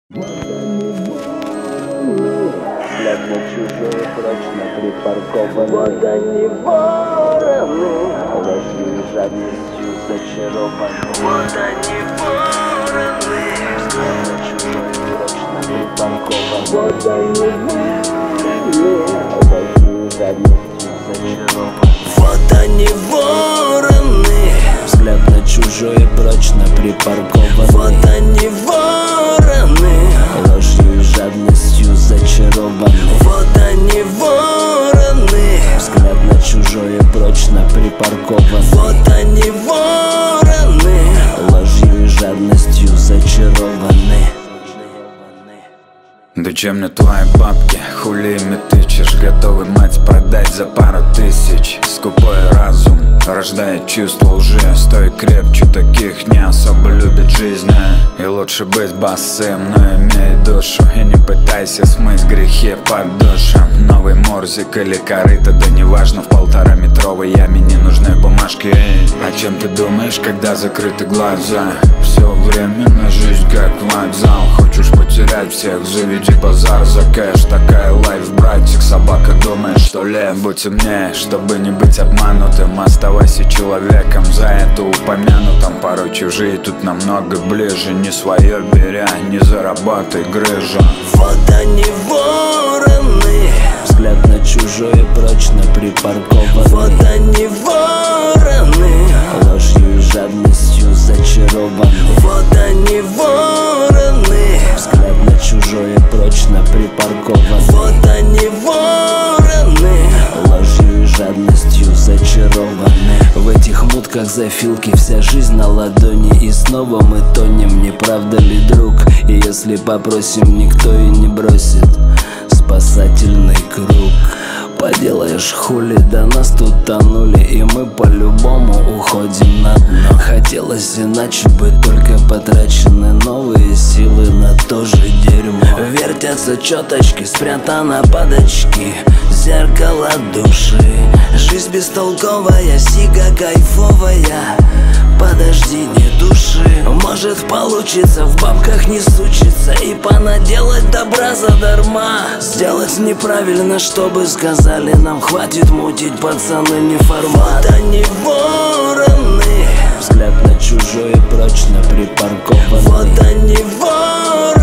Взгляд на чужое, прочно припаркованы. Вот они вороны, ложью и жадностью зачарованы. вот они вороны, Взгляд на чужое, прочно припаркованы. вот они вороны, ложью и жадностью зачарованы. вот они вороны, Взгляд на чужое, прочно припаркованы. вот они вороны, ложью и жадностью зачарованы. вот они вороны, Взгляд на чужое, прочно припаркованы. вот они вороны. ложью и жадностью зачарованы. Да чем мне твои бабки, хули ими тычешь? Готовый мать продать за пару тысяч. Скупой разум рождает чувство лжи. Стой крепче, таких не особо любят жизнь. И лучше быть босым, но имей душу. И не пытайся смыть грехи под душем. Новый морзик или корыто, да неважно. В 1,5-метровой яме не нужны бумажки. О чем ты думаешь, когда закрыты глаза? Все время на жизнь как вокзал. Хочешь потерять всех, заведи базар за кэш. Такая лайф, братик, собака, думаешь, что ли? Будь умнее, чтобы не быть обманутым. Оставайся человеком, за это упомянутым. Порой чужие тут намного ближе. Не свое беря, не заработай грыжу. Вот они вороны, Взгляд на чужое, прочно припаркованы. вот они вороны, ложью и жадностью зачарованы. вот они вороны, Взгляд на чужое, прочно припаркованы. вот они вороны, ложью и жадностью зачарованы. В этих мутках зафилки, вся жизнь на ладони. И снова мы тонем, не правда ли, друг? И если попросим, никто и не бросит спасательный круг. Поделаешь хули, да нас тут тонули, и мы по-любому уходим на дно. Хотелось иначе бы, только потрачены новые силы на то же дерьмо. Вертятся чёточки, спрятаны под очки, зеркало души. Жизнь бестолковая, сига кайфовая. Подожди, не души. Может получится, в бабках не сучиться и понаделать добра задарма. Сделать неправильно, чтобы сказали нам. Хватит мутить, пацаны, не формат. вот они вороны, Взгляд на чужое, прочно припаркованы. вот они вороны.